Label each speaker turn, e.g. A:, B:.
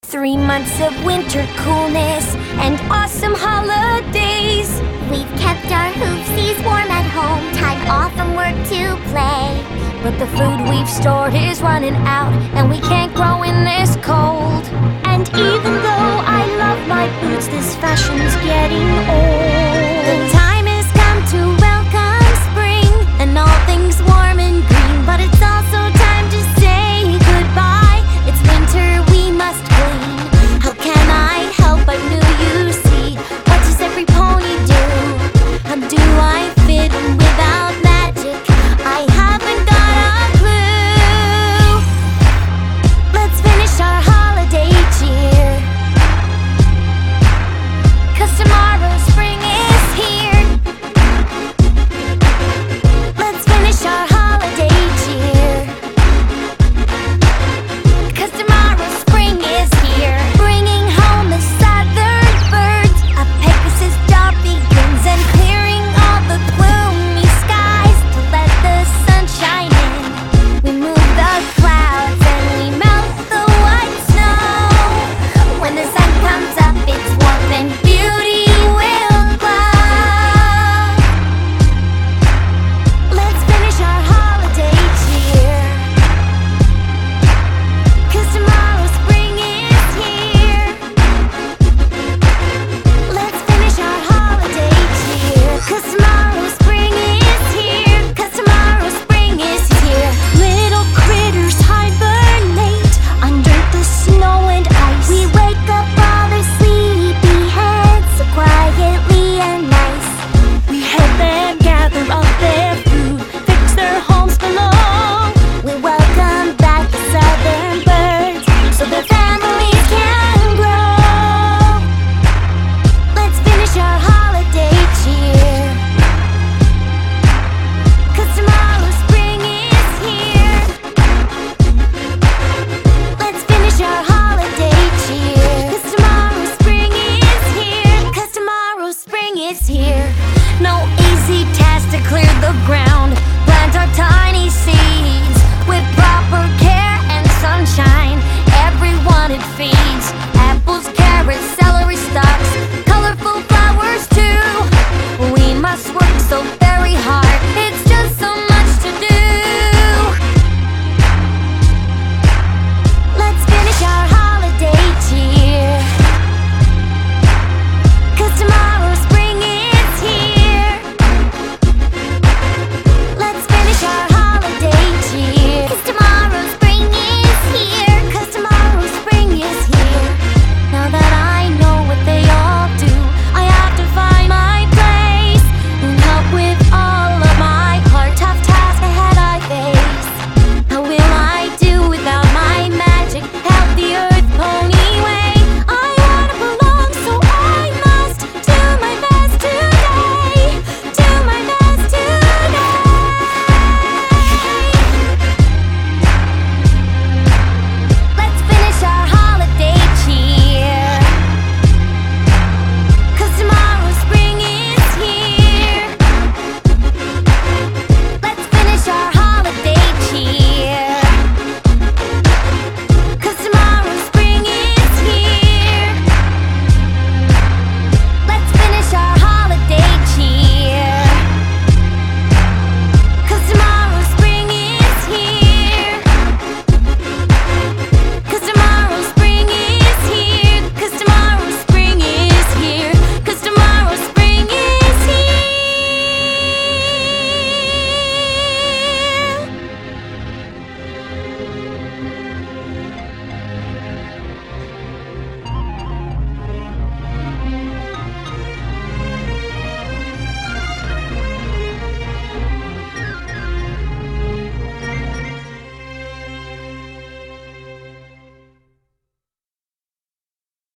A: 3 months of winter coolness and awesome holidays.
B: We've kept our hoofsies warm at home, time off from work to play.
A: But the food we've stored is running out, and we can't grow in this cold.
C: And even though I love my boots, this fashion's getting old.